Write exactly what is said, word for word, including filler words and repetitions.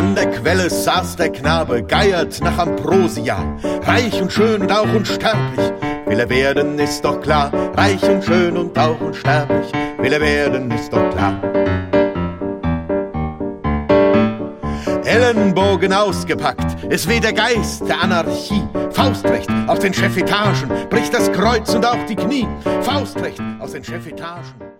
An der Quelle saß der Knabe, geiert nach Ambrosia. Reich und schön und auch unsterblich will er werden, ist doch klar. Reich und schön und auch unsterblich will er werden, ist doch klar. Ellenbogen ausgepackt, es weht der Geist der Anarchie. Faustrecht aus den Chefetagen bricht das Kreuz und auch die Knie. Faustrecht aus den Chefetagen.